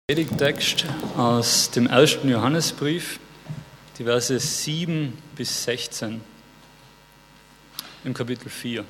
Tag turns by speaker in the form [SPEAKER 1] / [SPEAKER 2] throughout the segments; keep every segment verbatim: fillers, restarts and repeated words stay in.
[SPEAKER 1] Predigttext aus dem ersten Johannesbrief, die Verse sieben bis sechzehn im Kapitel vier.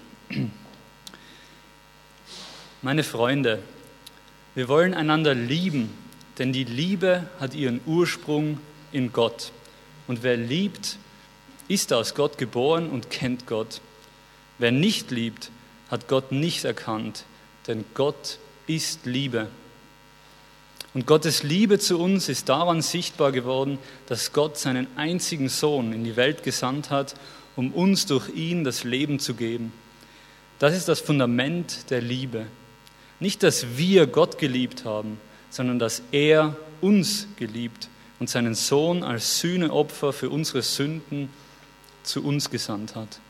[SPEAKER 1] Meine Freunde, wir wollen einander lieben, denn die Liebe hat ihren Ursprung in Gott. Und wer liebt, ist aus Gott geboren und kennt Gott. Wer nicht liebt, hat Gott nicht erkannt, denn Gott ist Liebe. Und Gottes Liebe zu uns ist daran sichtbar geworden, dass Gott seinen einzigen Sohn in die Welt gesandt hat, um uns durch ihn das Leben zu geben. Das ist das Fundament der Liebe. Nicht, dass wir Gott geliebt haben, sondern dass er uns geliebt und seinen Sohn als Sühneopfer für unsere Sünden zu uns gesandt hat.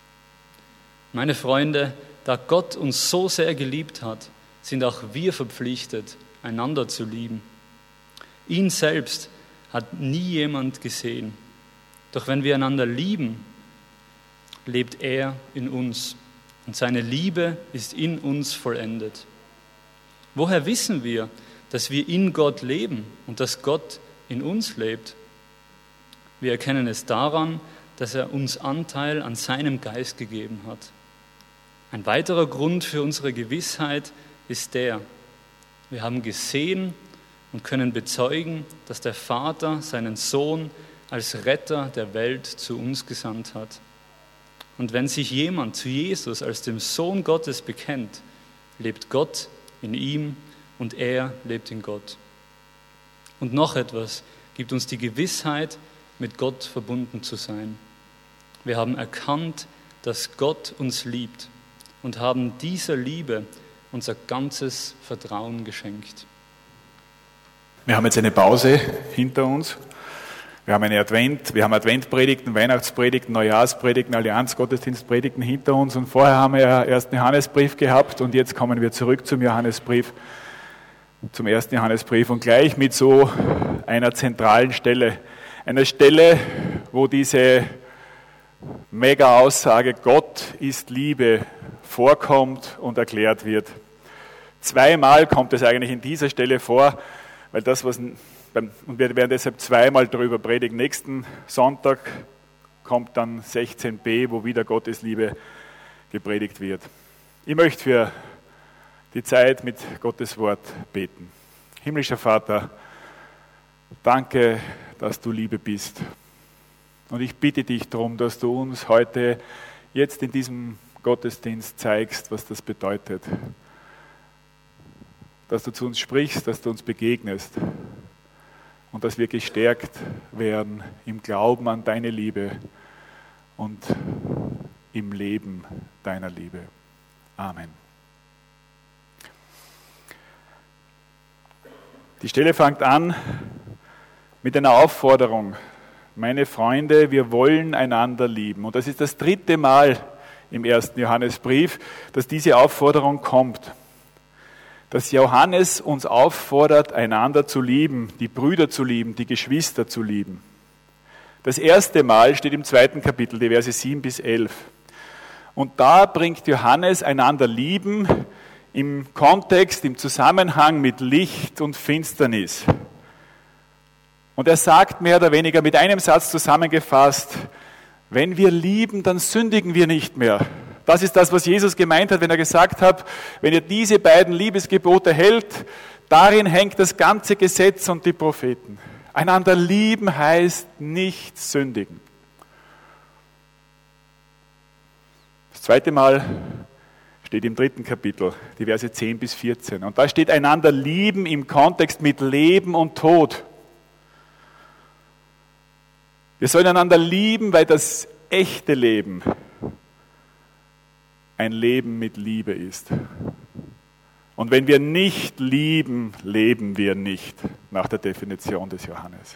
[SPEAKER 1] Meine Freunde, da Gott uns so sehr geliebt hat, sind auch wir verpflichtet, einander zu lieben. Ihn selbst hat nie jemand gesehen. Doch wenn wir einander lieben, lebt er in uns und seine Liebe ist in uns vollendet. Woher wissen wir, dass wir in Gott leben und dass Gott in uns lebt? Wir erkennen es daran, dass er uns Anteil an seinem Geist gegeben hat. Ein weiterer Grund für unsere Gewissheit ist der: Wir haben gesehen und können bezeugen, dass der Vater seinen Sohn als Retter der Welt zu uns gesandt hat. Und wenn sich jemand zu Jesus als dem Sohn Gottes bekennt, lebt Gott in ihm und er lebt in Gott. Und noch etwas gibt uns die Gewissheit, mit Gott verbunden zu sein. Wir haben erkannt, dass Gott uns liebt und haben dieser Liebe unser ganzes Vertrauen geschenkt.
[SPEAKER 2] Wir haben jetzt eine Pause hinter uns. Wir haben eine Advent, wir haben Adventpredigten, Weihnachtspredigten, Neujahrspredigten, Allianzgottesdienstpredigten hinter uns. Und vorher haben wir ja erst den Johannesbrief gehabt und jetzt kommen wir zurück zum Johannesbrief, zum ersten Johannesbrief und gleich mit so einer zentralen Stelle. Einer Stelle, wo diese Mega-Aussage, Gott ist Liebe, vorkommt und erklärt wird. Zweimal kommt es eigentlich in dieser Stelle vor, weil das, was, und wir werden deshalb zweimal darüber predigen. Nächsten Sonntag kommt dann sechzehn b, wo wieder Gottes Liebe gepredigt wird. Ich möchte für die Zeit mit Gottes Wort beten. Himmlischer Vater, danke, dass du Liebe bist. Und ich bitte dich darum, dass du uns heute, jetzt in diesem Gottesdienst zeigst, was das bedeutet. Dass du zu uns sprichst, dass du uns begegnest und dass wir gestärkt werden im Glauben an deine Liebe und im Leben deiner Liebe. Amen. Die Stelle fängt an mit einer Aufforderung. Meine Freunde, wir wollen einander lieben. Und das ist das dritte Mal im ersten Johannesbrief, dass diese Aufforderung kommt. Dass Johannes uns auffordert, einander zu lieben, die Brüder zu lieben, die Geschwister zu lieben. Das erste Mal steht im zweiten Kapitel, die Verse sieben bis elf. Und da bringt Johannes einander lieben im Kontext, im Zusammenhang mit Licht und Finsternis. Und er sagt mehr oder weniger mit einem Satz zusammengefasst: Wenn wir lieben, dann sündigen wir nicht mehr. Das ist das, was Jesus gemeint hat, wenn er gesagt hat, wenn ihr diese beiden Liebesgebote hält, darin hängt das ganze Gesetz und die Propheten. Einander lieben heißt nicht sündigen. Das zweite Mal steht im dritten Kapitel, die Verse zehn bis vierzehn. Und da steht einander lieben im Kontext mit Leben und Tod. Wir sollen einander lieben, weil das echte Leben ein Leben mit Liebe ist. Und wenn wir nicht lieben, leben wir nicht, nach der Definition des Johannes.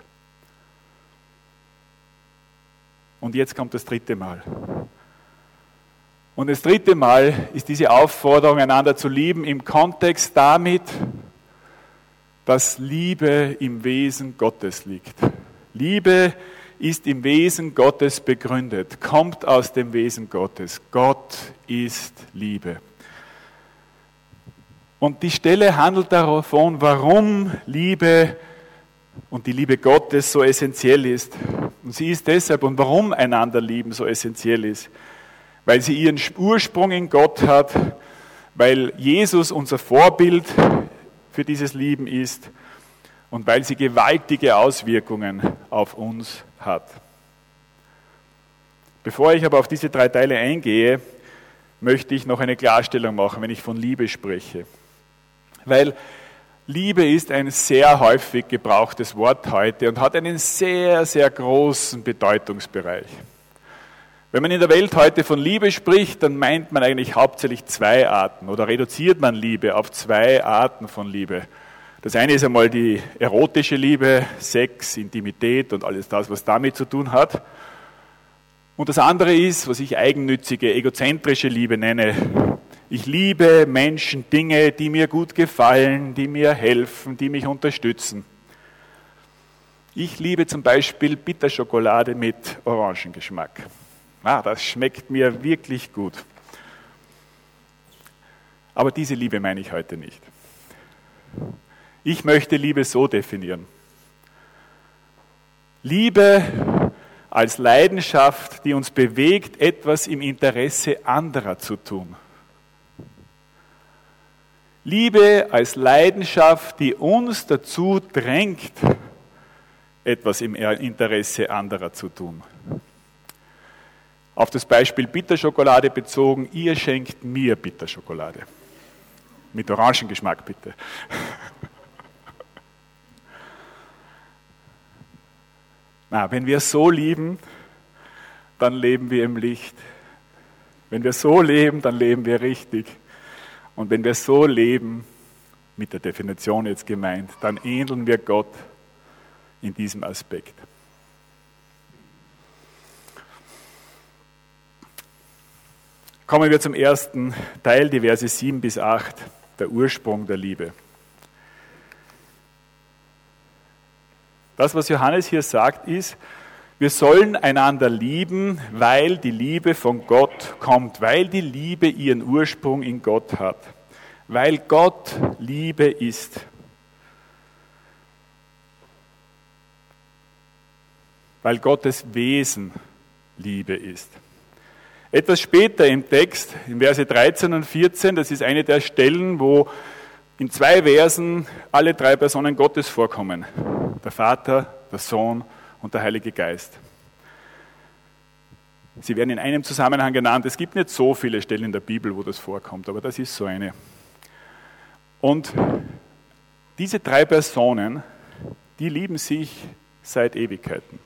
[SPEAKER 2] Und jetzt kommt das dritte Mal. Und das dritte Mal ist diese Aufforderung, einander zu lieben, im Kontext damit, dass Liebe im Wesen Gottes liegt. Liebe ist im Wesen Gottes begründet, kommt aus dem Wesen Gottes. Gott ist Liebe. Und die Stelle handelt davon, warum Liebe und die Liebe Gottes so essentiell ist. Und sie ist deshalb, und warum einander lieben so essentiell ist, weil sie ihren Ursprung in Gott hat, weil Jesus unser Vorbild für dieses Lieben ist und weil sie gewaltige Auswirkungen auf uns hat. Bevor ich aber auf diese drei Teile eingehe, möchte ich noch eine Klarstellung machen, wenn ich von Liebe spreche. Weil Liebe ist ein sehr häufig gebrauchtes Wort heute und hat einen sehr, sehr großen Bedeutungsbereich. Wenn man in der Welt heute von Liebe spricht, dann meint man eigentlich hauptsächlich zwei Arten oder reduziert man Liebe auf zwei Arten von Liebe. Das eine ist einmal die erotische Liebe, Sex, Intimität und alles das, was damit zu tun hat. Und das andere ist, was ich eigennützige, egozentrische Liebe nenne. Ich liebe Menschen, Dinge, die mir gut gefallen, die mir helfen, die mich unterstützen. Ich liebe zum Beispiel Bitterschokolade mit Orangengeschmack. Ah, das schmeckt mir wirklich gut. Aber diese Liebe meine ich heute nicht. Ich möchte Liebe so definieren. Liebe als Leidenschaft, die uns bewegt, etwas im Interesse anderer zu tun. Liebe als Leidenschaft, die uns dazu drängt, etwas im Interesse anderer zu tun. Auf das Beispiel Bitterschokolade bezogen, ihr schenkt mir Bitterschokolade. Mit Orangengeschmack bitte. Na, wenn wir so lieben, dann leben wir im Licht. Wenn wir so leben, dann leben wir richtig. Und wenn wir so leben, mit der Definition jetzt gemeint, dann ähneln wir Gott in diesem Aspekt. Kommen wir zum ersten Teil, die Verse sieben bis acht, der Ursprung der Liebe. Das, was Johannes hier sagt, ist, wir sollen einander lieben, weil die Liebe von Gott kommt, weil die Liebe ihren Ursprung in Gott hat, weil Gott Liebe ist. Weil Gottes Wesen Liebe ist. Etwas später im Text, in Verse dreizehn und vierzehn, das ist eine der Stellen, wo in zwei Versen alle drei Personen Gottes vorkommen. Der Vater, der Sohn und der Heilige Geist. Sie werden in einem Zusammenhang genannt. Es gibt nicht so viele Stellen in der Bibel, wo das vorkommt, aber das ist so eine. Und diese drei Personen, die lieben sich seit Ewigkeiten.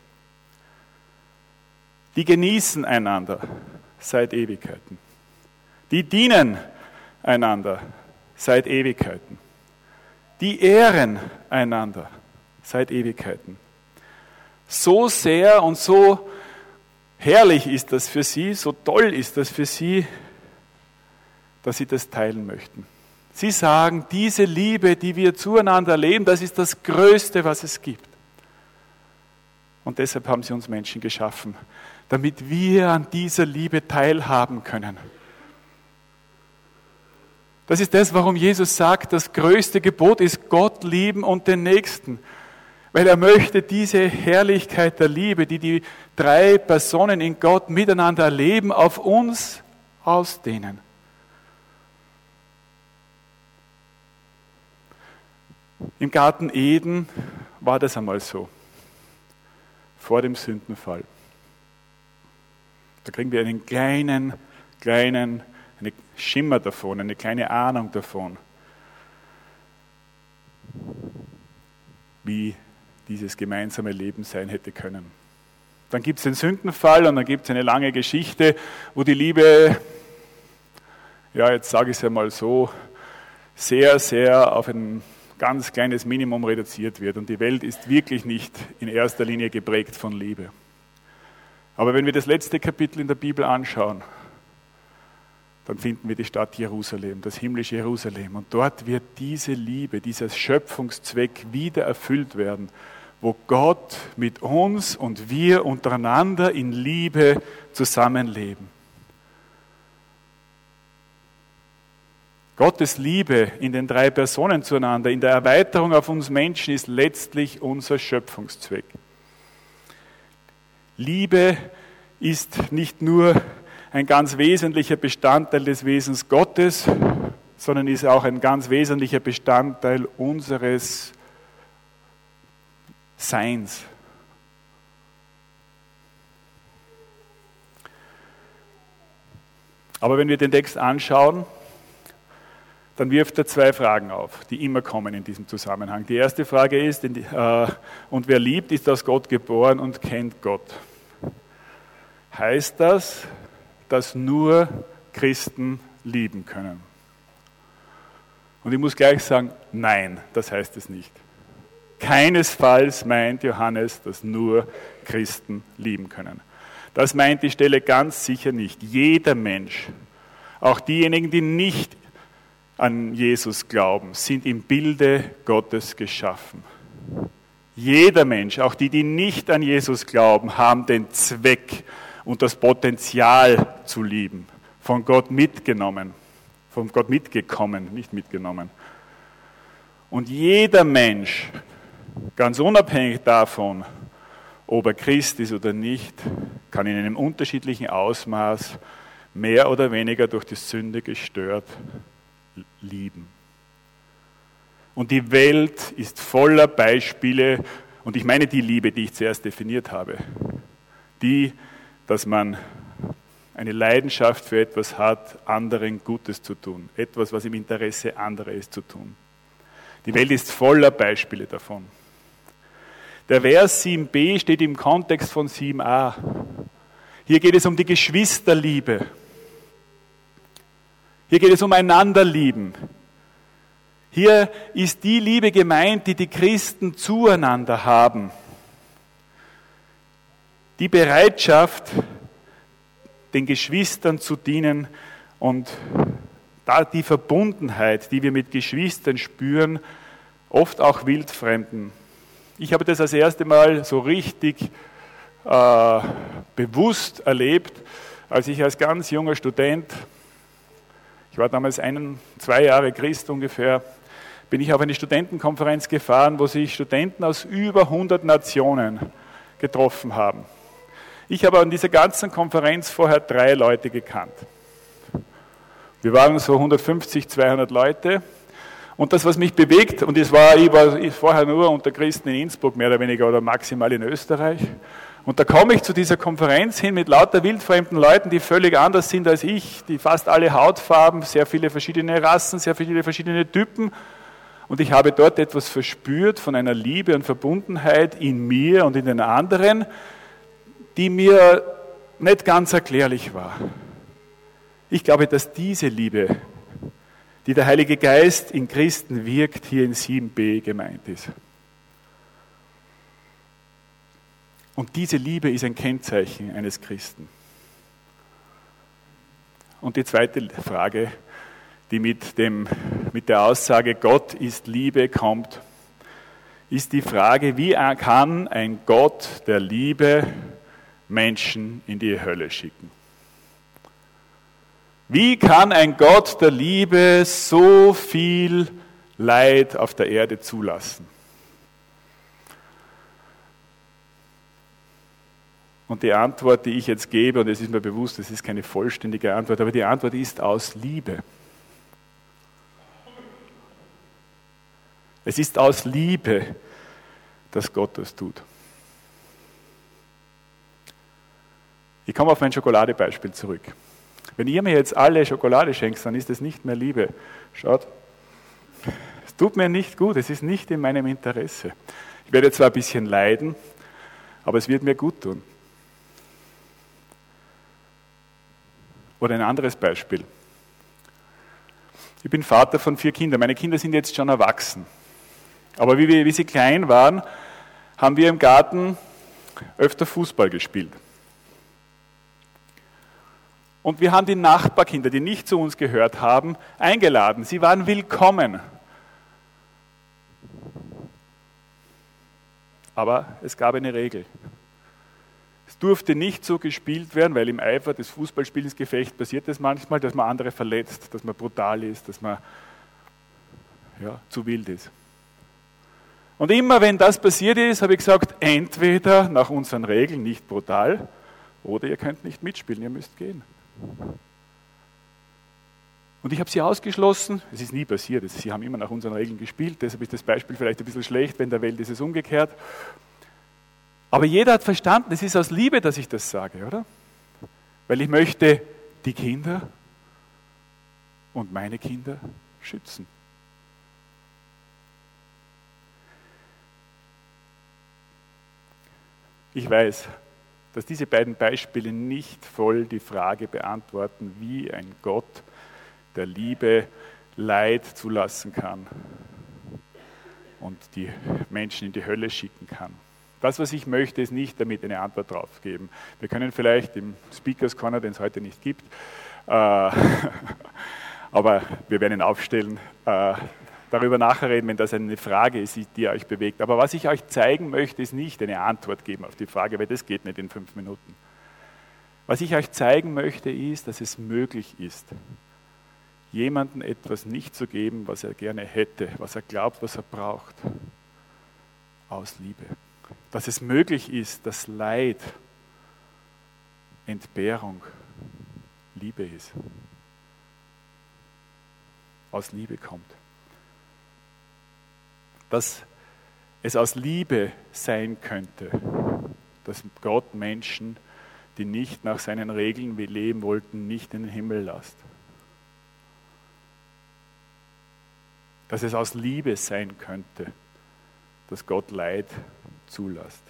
[SPEAKER 2] Die genießen einander seit Ewigkeiten. Die dienen einander seit Ewigkeiten. Die ehren einander seit Ewigkeiten. So sehr und so herrlich ist das für sie, so toll ist das für sie, dass sie das teilen möchten. Sie sagen, diese Liebe, die wir zueinander erleben, das ist das Größte, was es gibt. Und deshalb haben sie uns Menschen geschaffen, damit wir an dieser Liebe teilhaben können. Das ist das, warum Jesus sagt, das größte Gebot ist Gott lieben und den Nächsten. Weil er möchte diese Herrlichkeit der Liebe, die die drei Personen in Gott miteinander erleben, auf uns ausdehnen. Im Garten Eden war das einmal so, vor dem Sündenfall. Da kriegen wir einen kleinen, kleinen, einen Schimmer davon, eine kleine Ahnung davon, wie dieses gemeinsame Leben sein hätte können. Dann gibt es den Sündenfall und dann gibt es eine lange Geschichte, wo die Liebe, ja jetzt sage ich es ja mal so, sehr, sehr auf ein ganz kleines Minimum reduziert wird. Und die Welt ist wirklich nicht in erster Linie geprägt von Liebe. Aber wenn wir das letzte Kapitel in der Bibel anschauen, dann finden wir die Stadt Jerusalem, das himmlische Jerusalem. Und dort wird diese Liebe, dieser Schöpfungszweck wieder erfüllt werden, wo Gott mit uns und wir untereinander in Liebe zusammenleben. Gottes Liebe in den drei Personen zueinander, in der Erweiterung auf uns Menschen ist letztlich unser Schöpfungszweck. Liebe ist nicht nur ein ganz wesentlicher Bestandteil des Wesens Gottes, sondern ist auch ein ganz wesentlicher Bestandteil unseres Seins. Aber wenn wir den Text anschauen, dann wirft er zwei Fragen auf, die immer kommen in diesem Zusammenhang. Die erste Frage ist, äh, und wer liebt, ist aus Gott geboren und kennt Gott. Heißt das, dass nur Christen lieben können? Und ich muss gleich sagen, nein, das heißt es nicht. Keinesfalls meint Johannes, dass nur Christen lieben können. Das meint die Stelle ganz sicher nicht. Jeder Mensch, auch diejenigen, die nicht an Jesus glauben, sind im Bilde Gottes geschaffen. Jeder Mensch, auch die, die nicht an Jesus glauben, haben den Zweck und das Potenzial zu lieben, von Gott mitgenommen, von Gott mitgekommen, nicht mitgenommen. Und jeder Mensch, ganz unabhängig davon, ob er Christ ist oder nicht, kann in einem unterschiedlichen Ausmaß mehr oder weniger durch die Sünde gestört lieben. Und die Welt ist voller Beispiele, und ich meine die Liebe, die ich zuerst definiert habe, die, dass man eine Leidenschaft für etwas hat, anderen Gutes zu tun, etwas, was im Interesse anderer ist, zu tun. Die Welt ist voller Beispiele davon. Der Vers sieben b steht im Kontext von sieben a. Hier geht es um die Geschwisterliebe. Hier geht es um Einanderlieben. Hier ist die Liebe gemeint, die die Christen zueinander haben. Die Bereitschaft, den Geschwistern zu dienen und da die Verbundenheit, die wir mit Geschwistern spüren, oft auch Wildfremden. Ich habe das das erste Mal so richtig äh, bewusst erlebt, als ich als ganz junger Student, ich war damals ein, zwei Jahre Christ ungefähr, bin ich auf eine Studentenkonferenz gefahren, wo sich Studenten aus über hundert Nationen getroffen haben. Ich habe an dieser ganzen Konferenz vorher drei Leute gekannt. Wir waren so hundertfünfzig, zweihundert Leute. Und das, was mich bewegt, und es war, ich war vorher nur unter Christen in Innsbruck, mehr oder weniger, oder maximal in Österreich. Und da komme ich zu dieser Konferenz hin mit lauter wildfremden Leuten, die völlig anders sind als ich, die fast alle Hautfarben, sehr viele verschiedene Rassen, sehr viele verschiedene Typen. Und ich habe dort etwas verspürt von einer Liebe und Verbundenheit in mir und in den anderen, die mir nicht ganz erklärlich war. Ich glaube, dass diese Liebe, die der Heilige Geist in Christen wirkt, hier in sieben b gemeint ist. Und diese Liebe ist ein Kennzeichen eines Christen. Und die zweite Frage, die mit, dem, mit der Aussage Gott ist Liebe kommt, ist die Frage, wie kann ein Gott der Liebe Menschen in die Hölle schicken? Wie kann ein Gott der Liebe so viel Leid auf der Erde zulassen? Und die Antwort, die ich jetzt gebe, und es ist mir bewusst, es ist keine vollständige Antwort, aber die Antwort ist aus Liebe. Es ist aus Liebe, dass Gott das tut. Ich komme auf mein Schokoladebeispiel zurück. Wenn ihr mir jetzt alle Schokolade schenkt, dann ist es nicht mehr Liebe. Schaut, es tut mir nicht gut, es ist nicht in meinem Interesse. Ich werde zwar ein bisschen leiden, aber es wird mir gut tun. Oder ein anderes Beispiel. Ich bin Vater von vier Kindern. Meine Kinder sind jetzt schon erwachsen. Aber wie, wir, wie sie klein waren, haben wir im Garten öfter Fußball gespielt. Und wir haben die Nachbarkinder, die nicht zu uns gehört haben, eingeladen. Sie waren willkommen. Aber es gab eine Regel. Es durfte nicht so gespielt werden, weil im Eifer des Fußballspielens Gefecht passiert es manchmal, dass man andere verletzt, dass man brutal ist, dass man ja, zu wild ist. Und immer wenn das passiert ist, habe ich gesagt, entweder nach unseren Regeln nicht brutal oder ihr könnt nicht mitspielen, ihr müsst gehen. Und ich habe sie ausgeschlossen, es ist nie passiert, sie haben immer nach unseren Regeln gespielt, deshalb ist das Beispiel vielleicht ein bisschen schlecht, wenn in der Welt ist es umgekehrt. Aber jeder hat verstanden, es ist aus Liebe, dass ich das sage, oder? Weil ich möchte die Kinder und meine Kinder schützen. Ich weiß, dass diese beiden Beispiele nicht voll die Frage beantworten, wie ein Gott der Liebe Leid zulassen kann und die Menschen in die Hölle schicken kann. Das, was ich möchte, ist nicht damit eine Antwort drauf geben. Wir können vielleicht im Speakers Corner, den es heute nicht gibt, äh, aber wir werden ihn aufstellen, äh, darüber nachher reden, wenn das eine Frage ist, die euch bewegt. Aber was ich euch zeigen möchte, ist nicht eine Antwort geben auf die Frage, weil das geht nicht in fünf Minuten. Was ich euch zeigen möchte, ist, dass es möglich ist, jemandem etwas nicht zu geben, was er gerne hätte, was er glaubt, was er braucht, aus Liebe. Dass es möglich ist, dass Leid, Entbehrung, Liebe ist. Aus Liebe kommt. Dass es aus Liebe sein könnte, dass Gott Menschen, die nicht nach seinen Regeln leben wollten, nicht in den Himmel lässt. Dass es aus Liebe sein könnte, dass Gott Leid zulässt.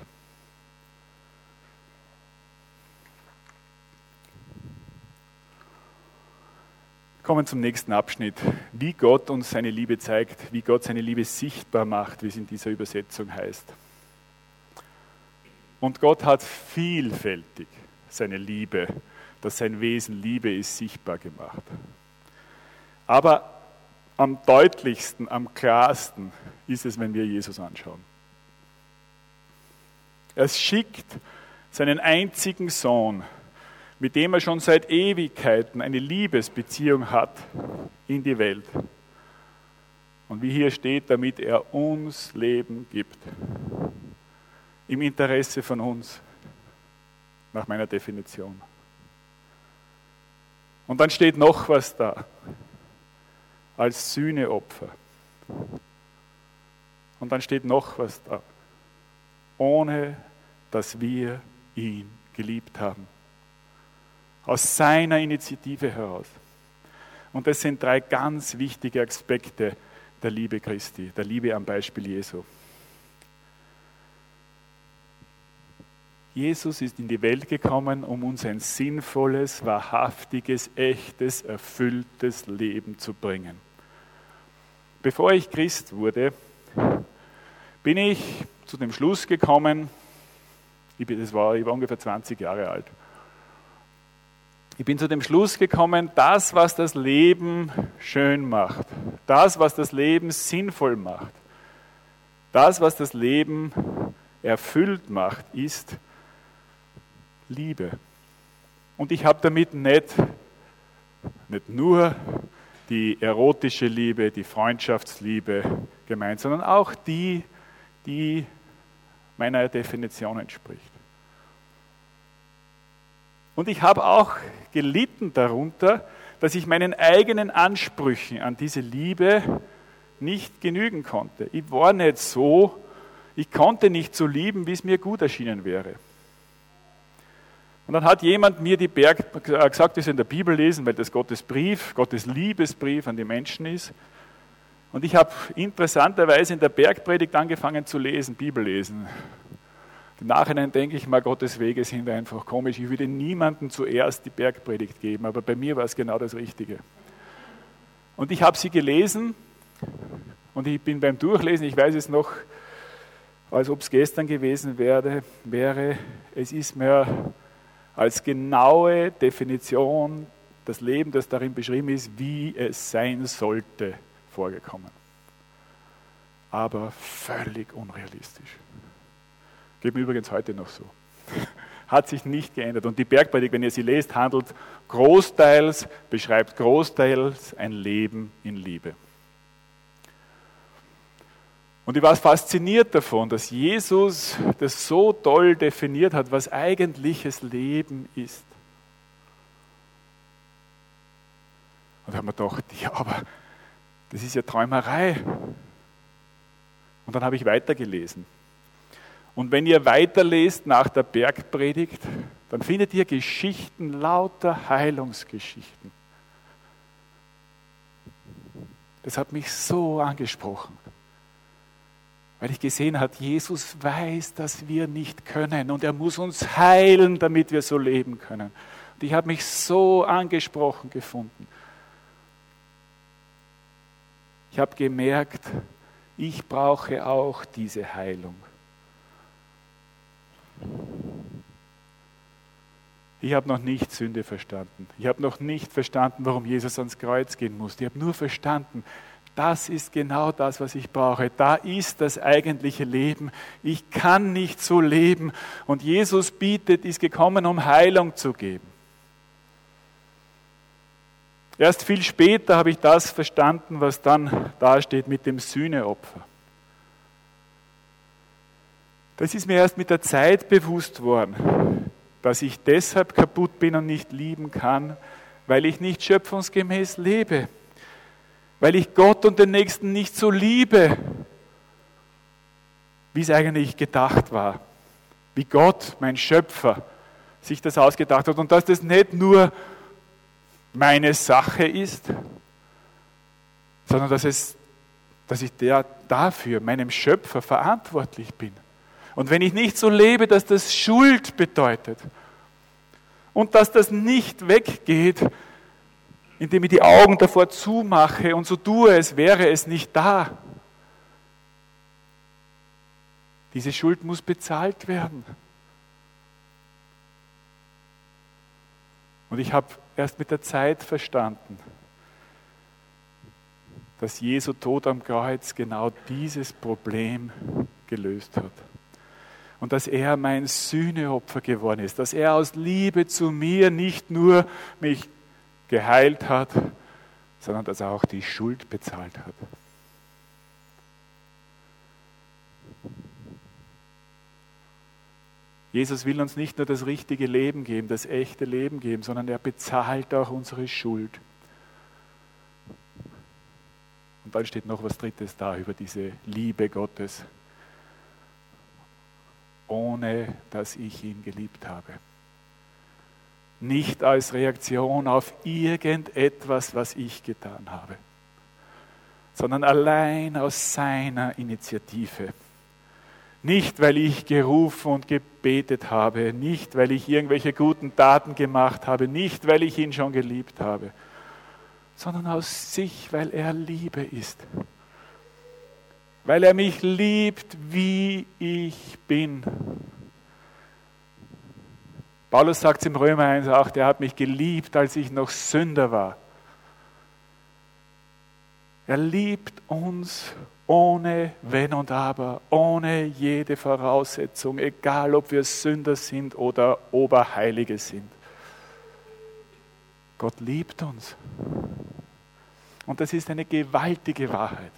[SPEAKER 2] Kommen zum nächsten Abschnitt. Wie Gott uns seine Liebe zeigt, wie Gott seine Liebe sichtbar macht, wie es in dieser Übersetzung heißt. Und Gott hat vielfältig seine Liebe, dass sein Wesen Liebe ist, sichtbar gemacht. Aber am deutlichsten, am klarsten ist es, wenn wir Jesus anschauen. Er schickt seinen einzigen Sohn, mit dem er schon seit Ewigkeiten eine Liebesbeziehung hat, in die Welt. Und wie hier steht, damit er uns Leben gibt. Im Interesse von uns, nach meiner Definition. Und dann steht noch was da. Als Sühneopfer. Und dann steht noch was da. Ohne dass wir ihn geliebt haben. Aus seiner Initiative heraus. Und das sind drei ganz wichtige Aspekte der Liebe Christi, der Liebe am Beispiel Jesu. Jesus ist in die Welt gekommen, um uns ein sinnvolles, wahrhaftiges, echtes, erfülltes Leben zu bringen. Bevor ich Christ wurde, bin ich zu dem Schluss gekommen, ich, bin, das war, ich war ungefähr zwanzig Jahre alt, ich bin zu dem Schluss gekommen, das, was das Leben schön macht, das, was das Leben sinnvoll macht, das, was das Leben erfüllt macht, ist Liebe. Und ich habe damit nicht, nicht nur die erotische Liebe, die Freundschaftsliebe gemeint, sondern auch die, die meiner Definition entspricht. Und ich habe auch gelitten darunter, dass ich meinen eigenen Ansprüchen an diese Liebe nicht genügen konnte. Ich war nicht so, ich konnte nicht so lieben, wie es mir gut erschienen wäre. Und dann hat jemand mir die Berg gesagt, das in der Bibel lesen, weil das Gottes Brief, Gottes Liebesbrief an die Menschen ist. Und ich habe interessanterweise in der Bergpredigt angefangen zu lesen, Bibel lesen. Im Nachhinein denke ich mal, Gottes Wege sind einfach komisch. Ich würde niemandem zuerst die Bergpredigt geben, aber bei mir war es genau das Richtige. Und ich habe sie gelesen und ich bin beim Durchlesen, ich weiß es noch, als ob es gestern gewesen wäre, wäre, es ist mir als genaue Definition das Leben, das darin beschrieben ist, wie es sein sollte, vorgekommen. Aber völlig unrealistisch. Geht mir übrigens heute noch so. hat sich nicht geändert. Und die Bergpredigt, wenn ihr sie lest, handelt großteils, beschreibt großteils ein Leben in Liebe. Und ich war fasziniert davon, dass Jesus das so toll definiert hat, was eigentliches Leben ist. Und da haben wir gedacht, ja, aber das ist ja Träumerei. Und dann habe ich weitergelesen. Und wenn ihr weiterlest nach der Bergpredigt, dann findet ihr Geschichten, lauter Heilungsgeschichten. Das hat mich so angesprochen. Weil ich gesehen habe, Jesus weiß, dass wir nicht können und er muss uns heilen, damit wir so leben können. Und ich habe mich so angesprochen gefunden. Ich habe gemerkt, ich brauche auch diese Heilung. Ich habe noch nicht Sünde verstanden. Ich habe noch nicht verstanden, warum Jesus ans Kreuz gehen musste. Ich habe nur verstanden, das ist genau das, was ich brauche. Da ist das eigentliche Leben. Ich kann nicht so leben. Und Jesus bietet, ist gekommen, um Heilung zu geben. Erst viel später habe ich das verstanden, was dann da steht mit dem Sühneopfer. Das ist mir erst mit der Zeit bewusst worden, dass ich deshalb kaputt bin und nicht lieben kann, weil ich nicht schöpfungsgemäß lebe. Weil ich Gott und den Nächsten nicht so liebe, wie es eigentlich gedacht war. Wie Gott, mein Schöpfer, sich das ausgedacht hat. Und dass das nicht nur meine Sache ist, sondern dass, es, dass ich der, dafür, meinem Schöpfer, verantwortlich bin. Und wenn ich nicht so lebe, dass das Schuld bedeutet und dass das nicht weggeht, indem ich die Augen davor zumache und so tue, als wäre es nicht da. Diese Schuld muss bezahlt werden. Und ich habe erst mit der Zeit verstanden, dass Jesu Tod am Kreuz genau dieses Problem gelöst hat. Und dass er mein Sühneopfer geworden ist, dass er aus Liebe zu mir nicht nur mich geheilt hat, sondern dass er auch die Schuld bezahlt hat. Jesus will uns nicht nur das richtige Leben geben, das echte Leben geben, sondern er bezahlt auch unsere Schuld. Und dann steht noch was Drittes da über diese Liebe Gottes, ohne dass ich ihn geliebt habe. Nicht als Reaktion auf irgendetwas, was ich getan habe, sondern allein aus seiner Initiative. Nicht, weil ich gerufen und gebetet habe, nicht, weil ich irgendwelche guten Taten gemacht habe, nicht, weil ich ihn schon geliebt habe, sondern aus sich, weil er Liebe ist. Weil er mich liebt, wie ich bin. Paulus sagt es im Römer eins auch, der hat mich geliebt, als ich noch Sünder war. Er liebt uns ohne Wenn und Aber, ohne jede Voraussetzung, egal ob wir Sünder sind oder Oberheilige sind. Gott liebt uns. Und das ist eine gewaltige Wahrheit.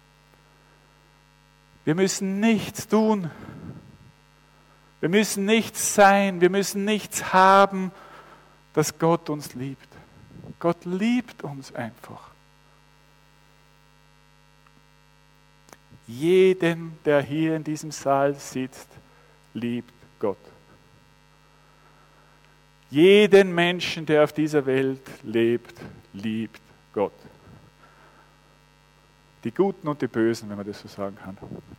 [SPEAKER 2] Wir müssen nichts tun. Wir müssen nichts sein, wir müssen nichts haben, dass Gott uns liebt. Gott liebt uns einfach. Jeden, der hier in diesem Saal sitzt, liebt Gott. Jeden Menschen, der auf dieser Welt lebt, liebt Gott. Die Guten und die Bösen, wenn man das so sagen kann.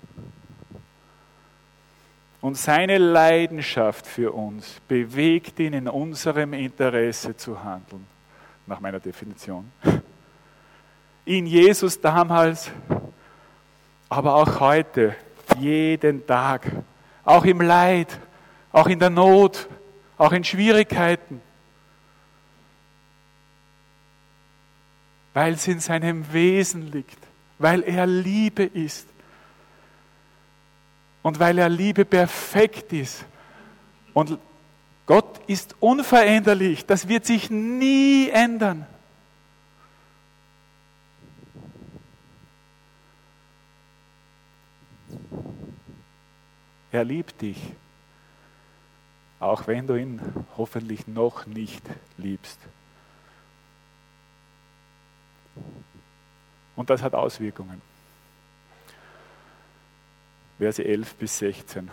[SPEAKER 2] Und seine Leidenschaft für uns bewegt ihn, in unserem Interesse zu handeln, nach meiner Definition. In Jesus damals, aber auch heute, jeden Tag, auch im Leid, auch in der Not, auch in Schwierigkeiten, weil es in seinem Wesen liegt, weil er Liebe ist. Und weil er Liebe perfekt ist und Gott ist unveränderlich, das wird sich nie ändern. Er liebt dich, auch wenn du ihn hoffentlich noch nicht liebst. Und das hat Auswirkungen. Verse elf bis sechzehn.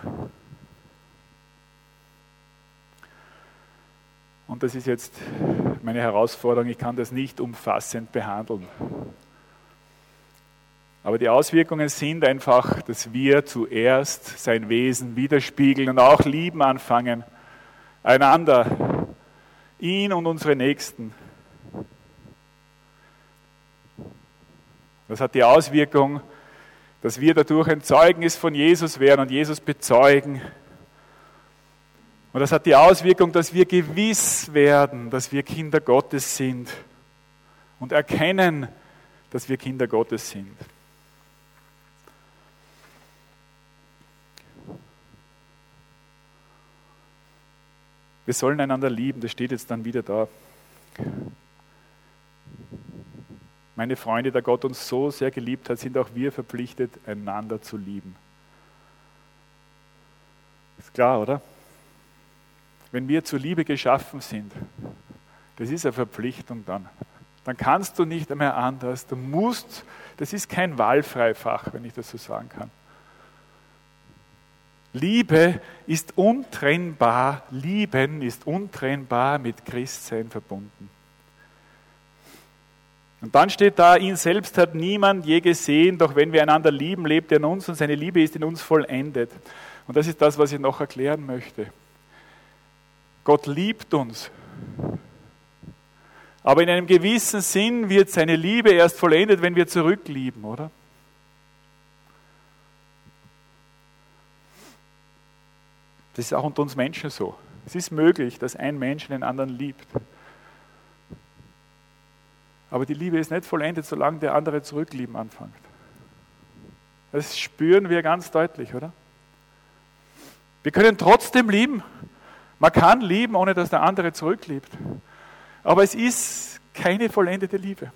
[SPEAKER 2] Und das ist jetzt meine Herausforderung, ich kann das nicht umfassend behandeln. Aber die Auswirkungen sind einfach, dass wir zuerst sein Wesen widerspiegeln und auch lieben anfangen, einander, ihn und unsere Nächsten. Das hat die Auswirkung, dass wir dadurch ein Zeugnis von Jesus werden und Jesus bezeugen. Und das hat die Auswirkung, dass wir gewiss werden, dass wir Kinder Gottes sind und erkennen, dass wir Kinder Gottes sind. Wir sollen einander lieben, das steht jetzt dann wieder da. Meine Freunde, da Gott uns so sehr geliebt hat, sind auch wir verpflichtet, einander zu lieben. Ist klar, oder? Wenn wir zur Liebe geschaffen sind, das ist eine Verpflichtung dann. Dann kannst du nicht mehr anders. Du musst, das ist kein Wahlfreifach, wenn ich das so sagen kann. Liebe ist untrennbar, Lieben ist untrennbar mit Christsein verbunden. Und dann steht da, ihn selbst hat niemand je gesehen, doch wenn wir einander lieben, lebt er in uns und seine Liebe ist in uns vollendet. Und das ist das, was ich noch erklären möchte. Gott liebt uns. Aber in einem gewissen Sinn wird seine Liebe erst vollendet, wenn wir zurücklieben, oder? Das ist auch unter uns Menschen so. Es ist möglich, dass ein Mensch den anderen liebt. Aber die Liebe ist nicht vollendet, solange der andere zurücklieben anfängt. Das spüren wir ganz deutlich, oder? Wir können trotzdem lieben. Man kann lieben, ohne dass der andere zurückliebt. Aber es ist keine vollendete Liebe.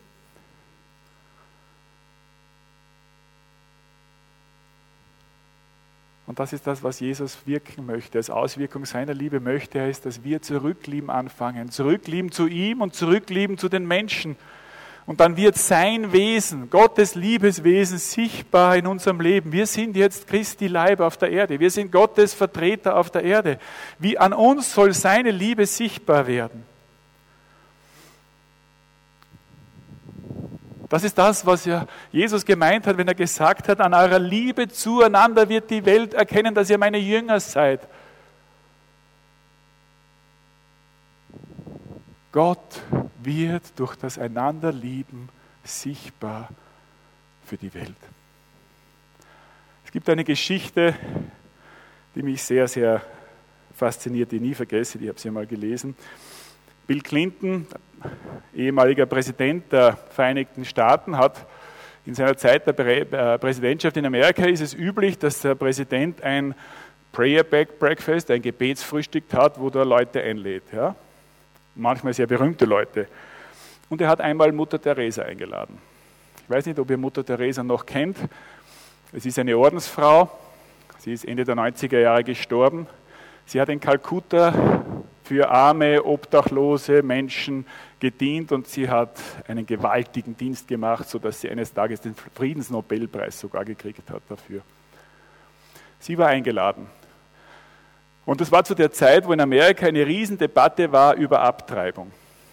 [SPEAKER 2] Und das ist das, was Jesus wirken möchte. Als Auswirkung seiner Liebe möchte er, ist, dass wir zurücklieben anfangen. Zurücklieben zu ihm und zurücklieben zu den Menschen. Und dann wird sein Wesen, Gottes Liebeswesen, sichtbar in unserem Leben. Wir sind jetzt Christi Leib auf der Erde. Wir sind Gottes Vertreter auf der Erde. Wie an uns soll seine Liebe sichtbar werden. Das ist das, was ja Jesus gemeint hat, wenn er gesagt hat, an eurer Liebe zueinander wird die Welt erkennen, dass ihr meine Jünger seid. Gott wird durch das Einanderlieben sichtbar für die Welt. Es gibt eine Geschichte, die mich sehr, sehr fasziniert, die ich nie vergesse, ich habe sie mal gelesen. Bill Clinton, ehemaliger Präsident der Vereinigten Staaten, hat in seiner Zeit der Präsidentschaft in Amerika ist es üblich, dass der Präsident ein Prayer Breakfast, ein Gebetsfrühstück hat, wo er Leute einlädt. Ja? Manchmal sehr berühmte Leute. Und er hat einmal Mutter Teresa eingeladen. Ich weiß nicht, ob ihr Mutter Teresa noch kennt. Es ist eine Ordensfrau. Sie ist Ende der neunziger Jahre gestorben. Sie hat in Kalkutta für arme, obdachlose Menschen gedient und sie hat einen gewaltigen Dienst gemacht, sodass sie eines Tages den Friedensnobelpreis sogar gekriegt hat dafür. Sie war eingeladen. Und das war zu der Zeit, wo in Amerika eine Riesendebatte war über Abtreibung.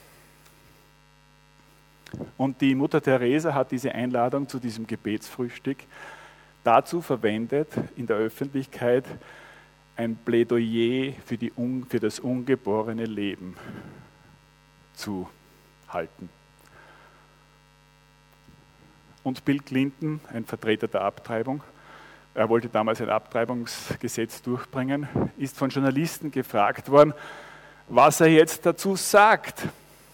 [SPEAKER 2] Und die Mutter Teresa hat diese Einladung zu diesem Gebetsfrühstück dazu verwendet, in der Öffentlichkeit ein Plädoyer für, die, für das ungeborene Leben zu halten. Und Bill Clinton, ein Vertreter der Abtreibung, er wollte damals ein Abtreibungsgesetz durchbringen, ist von Journalisten gefragt worden, was er jetzt dazu sagt.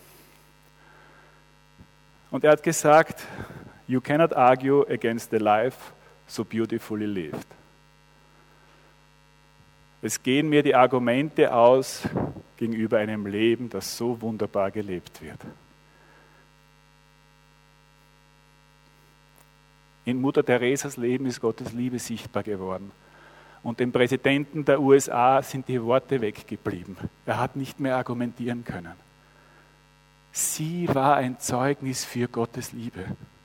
[SPEAKER 2] Und er hat gesagt, you cannot argue against the life so beautifully lived. Es gehen mir die Argumente aus gegenüber einem Leben, das so wunderbar gelebt wird. In Mutter Theresas Leben ist Gottes Liebe sichtbar geworden. Und dem Präsidenten der U S A sind die Worte weggeblieben. Er hat nicht mehr argumentieren können. Sie war ein Zeugnis für Gottes Liebe.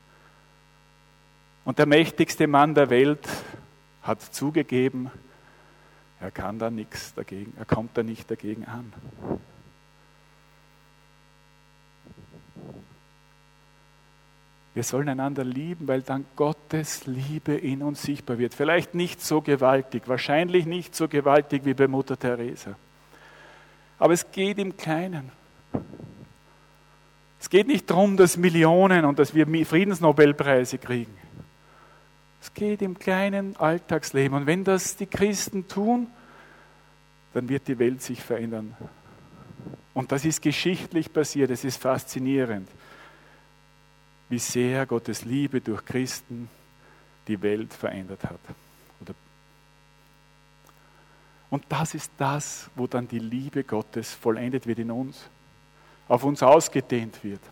[SPEAKER 2] Und der mächtigste Mann der Welt hat zugegeben, er kann da nichts dagegen, er kommt da nicht dagegen an. Wir sollen einander lieben, weil dann Gottes Liebe in uns sichtbar wird. Vielleicht nicht so gewaltig, wahrscheinlich nicht so gewaltig wie bei Mutter Teresa. Aber es geht im Kleinen. Es geht nicht darum, dass Millionen und dass wir Friedensnobelpreise kriegen. Es geht im kleinen Alltagsleben. Und wenn das die Christen tun, dann wird die Welt sich verändern. Und das ist geschichtlich passiert. Es ist faszinierend, wie sehr Gottes Liebe durch Christen die Welt verändert hat. Und das ist das, wo dann die Liebe Gottes vollendet wird in uns, auf uns ausgedehnt wird.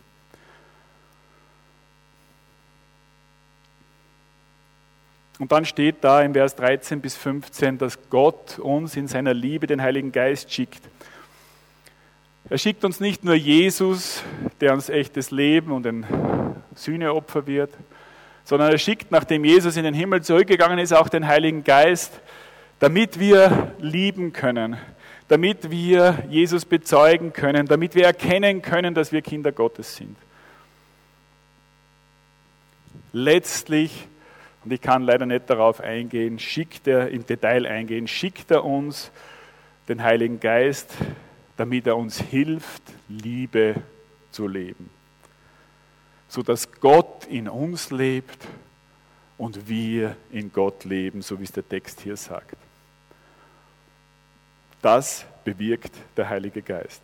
[SPEAKER 2] Und dann steht da im Vers dreizehn bis fünfzehn, dass Gott uns in seiner Liebe den Heiligen Geist schickt. Er schickt uns nicht nur Jesus, der uns echtes Leben und ein Sühneopfer wird, sondern er schickt, nachdem Jesus in den Himmel zurückgegangen ist, auch den Heiligen Geist, damit wir lieben können, damit wir Jesus bezeugen können, damit wir erkennen können, dass wir Kinder Gottes sind. Letztlich, und ich kann leider nicht darauf eingehen, schickt er, im Detail eingehen, schickt er uns den Heiligen Geist, damit er uns hilft, Liebe zu leben. Sodass Gott in uns lebt und wir in Gott leben, so wie es der Text hier sagt. Das bewirkt der Heilige Geist.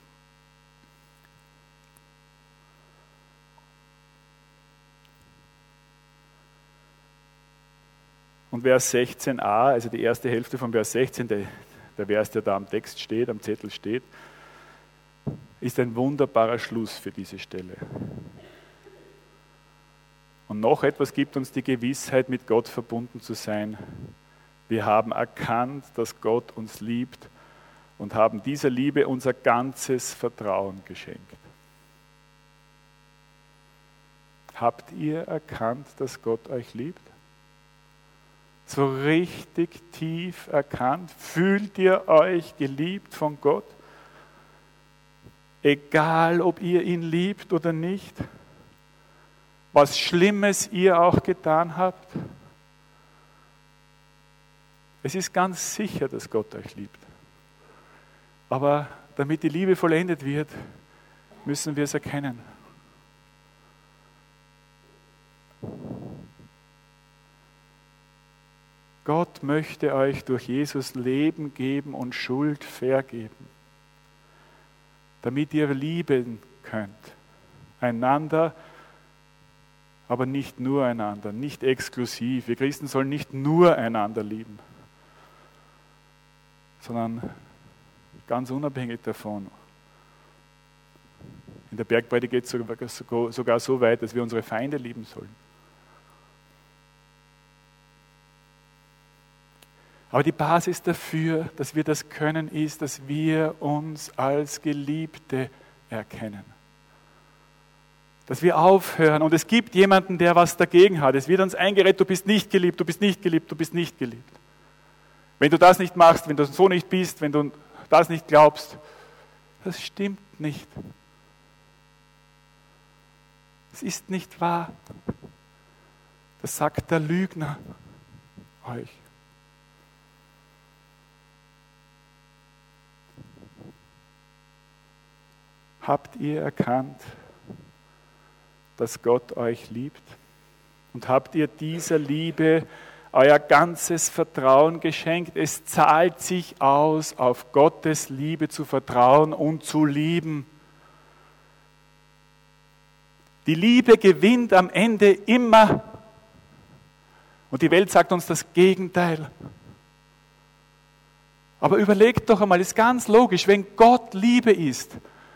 [SPEAKER 2] Und Vers sechzehn a, also die erste Hälfte von Vers sechzehn, der, der Vers, der da am Text steht, am Zettel steht, ist ein wunderbarer Schluss für diese Stelle. Und noch etwas gibt uns die Gewissheit, mit Gott verbunden zu sein. Wir haben erkannt, dass Gott uns liebt und haben dieser Liebe unser ganzes Vertrauen geschenkt. Habt ihr erkannt, dass Gott euch liebt? So richtig tief erkannt? Fühlt ihr euch geliebt von Gott? Egal, ob ihr ihn liebt oder nicht? Was Schlimmes ihr auch getan habt? Es ist ganz sicher, dass Gott euch liebt. Aber damit die Liebe vollendet wird, müssen wir es erkennen. Gott möchte euch durch Jesus Leben geben und Schuld vergeben, damit ihr lieben könnt. Einander, aber nicht nur einander, nicht exklusiv. Wir Christen sollen nicht nur einander lieben, sondern ganz unabhängig davon. In der Bergpredigt geht es sogar so weit, dass wir unsere Feinde lieben sollen. Aber die Basis dafür, dass wir das können, ist, dass wir uns als Geliebte erkennen. Dass wir aufhören. Und es gibt jemanden, der was dagegen hat. Es wird uns eingeredet, du bist nicht geliebt, du bist nicht geliebt, du bist nicht geliebt. Wenn du das nicht machst, wenn du so nicht bist, wenn du das nicht glaubst, das stimmt nicht. Es ist nicht wahr. Das sagt der Lügner euch. Habt ihr erkannt, dass Gott euch liebt? Und habt ihr dieser Liebe euer ganzes Vertrauen geschenkt? Es zahlt sich aus, auf Gottes Liebe zu vertrauen und zu lieben. Die Liebe gewinnt am Ende immer. Und die Welt sagt uns das Gegenteil. Aber überlegt doch einmal, ist ganz logisch, wenn Gott Liebe ist,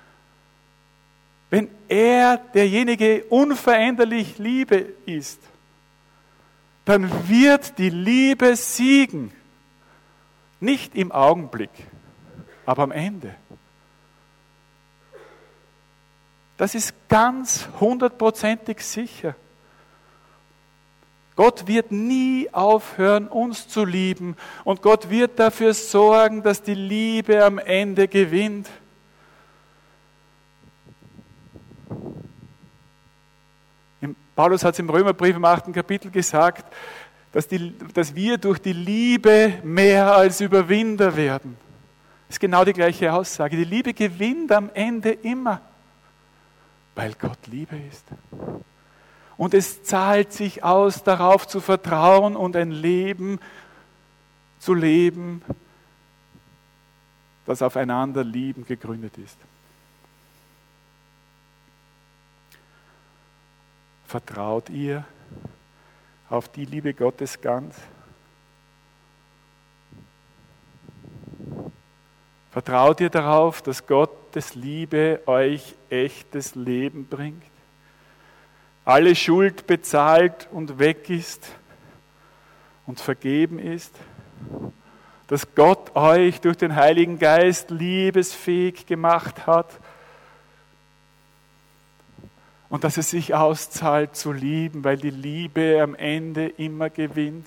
[SPEAKER 2] wenn er derjenige unveränderlich Liebe ist, dann wird die Liebe siegen. Nicht im Augenblick, aber am Ende. Das ist ganz hundertprozentig sicher. Gott wird nie aufhören, uns zu lieben, und Gott wird dafür sorgen, dass die Liebe am Ende gewinnt. Paulus hat es im Römerbrief im achten Kapitel gesagt, dass, die, dass wir durch die Liebe mehr als Überwinder werden. Das ist genau die gleiche Aussage. Die Liebe gewinnt am Ende immer, weil Gott Liebe ist. Und es zahlt sich aus, darauf zu vertrauen und ein Leben zu leben, das auf einander lieben gegründet ist. Vertraut ihr auf die Liebe Gottes ganz? Vertraut ihr darauf, dass Gottes Liebe euch echtes Leben bringt? Alle Schuld bezahlt und weg ist und vergeben ist? Dass Gott euch durch den Heiligen Geist liebesfähig gemacht hat? Und dass es sich auszahlt zu lieben, weil die Liebe am Ende immer gewinnt.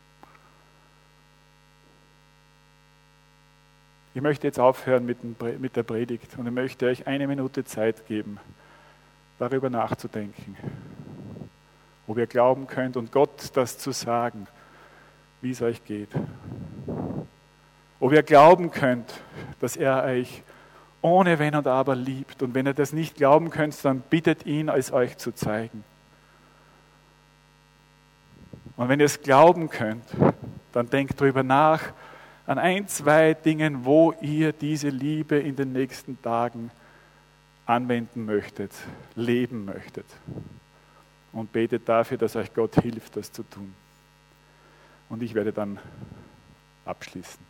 [SPEAKER 2] Ich möchte jetzt aufhören mit, dem, mit der Predigt und ich möchte euch eine Minute Zeit geben, darüber nachzudenken, ob ihr glauben könnt und Gott das zu sagen, wie es euch geht. Ob ihr glauben könnt, dass er euch ohne Wenn und Aber liebt. Und wenn ihr das nicht glauben könnt, dann bittet ihn, es euch zu zeigen. Und wenn ihr es glauben könnt, dann denkt darüber nach, an ein, zwei Dingen, wo ihr diese Liebe in den nächsten Tagen anwenden möchtet, leben möchtet. Und betet dafür, dass euch Gott hilft, das zu tun. Und ich werde dann abschließen.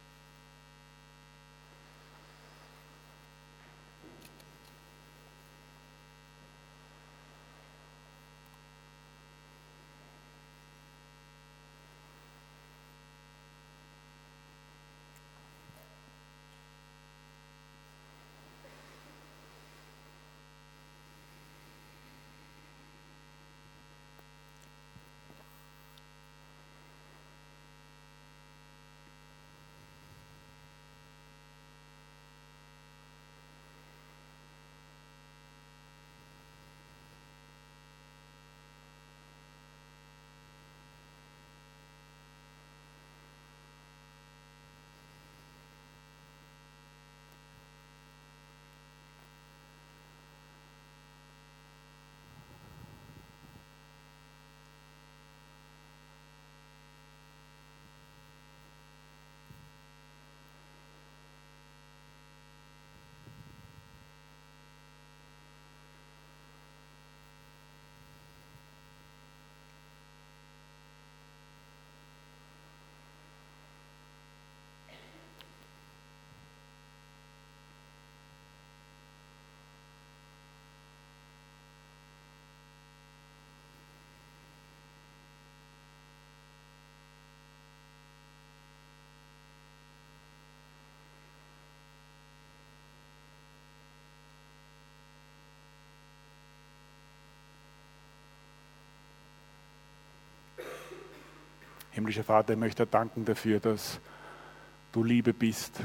[SPEAKER 2] Himmlischer Vater, ich möchte dir danken dafür, dass du Liebe bist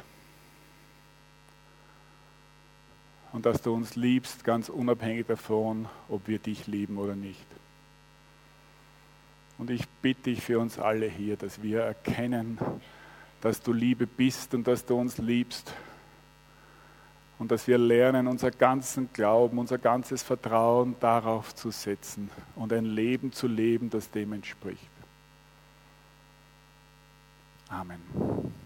[SPEAKER 2] und dass du uns liebst, ganz unabhängig davon, ob wir dich lieben oder nicht. Und ich bitte dich für uns alle hier, dass wir erkennen, dass du Liebe bist und dass du uns liebst und dass wir lernen, unser ganzen Glauben, unser ganzes Vertrauen darauf zu setzen und ein Leben zu leben, das dem entspricht. Amen.